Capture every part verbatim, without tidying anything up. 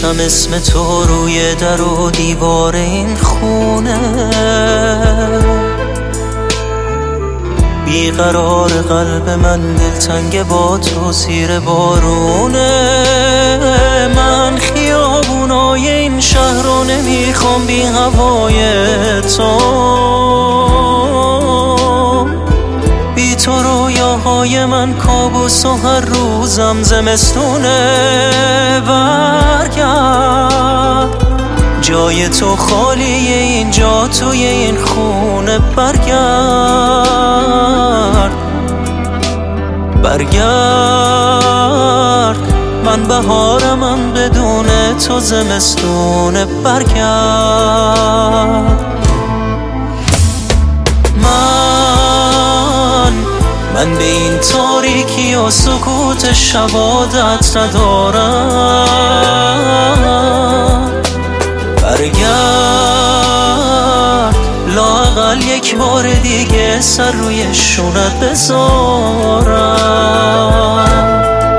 نویسم اسم تو روی در و دیوار این خونه، بیقرار قلب من دلتنگ با تو زیر بارونه. من خیابونای این شهر رو نمیخوام بی هوای تو، بی تو رویاهای من کابوس و هر روزم زمستونه. برگرد جای تو خالیه اینجا توی این خونه، برگرد برگرد من بهارمم بدون تو زمستونه، برگرد. من من به این تاریکی و سکوت شب عادت ندارم، برگرد لااقل یک بار دیگه سر روی شونت بذارم.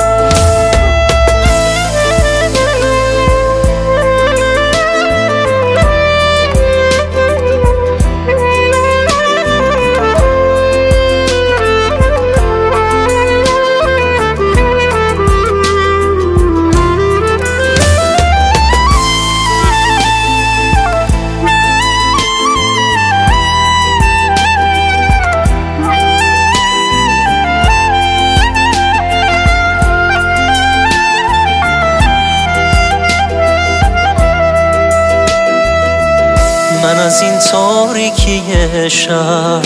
من از این تاریکی شب،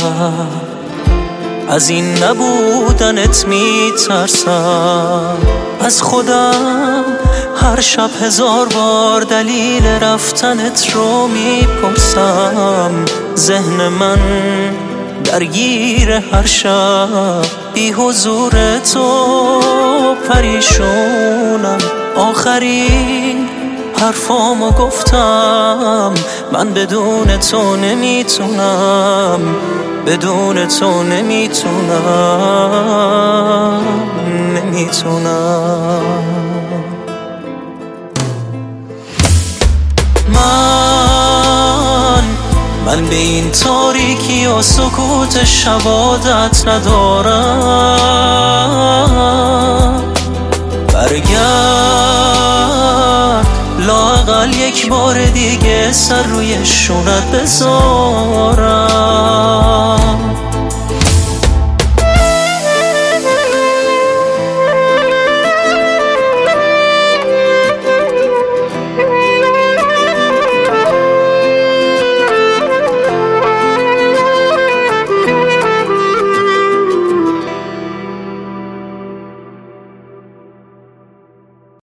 از این نبودنت میترسم، از خودم هر شب هزار بار دلیل رفتنت رو میپرسم. ذهن من درگیر هر شب بی حضور تو، پریشونم آخرین حرفامو گفتم، من بدون تو نمیتونم، بدون تو نمیتونم نمیتونم. من من به این تاریکی و سکوت شب عادت ندارم، برگرد لااقل یک بار دیگه سر روی شونت بذارم.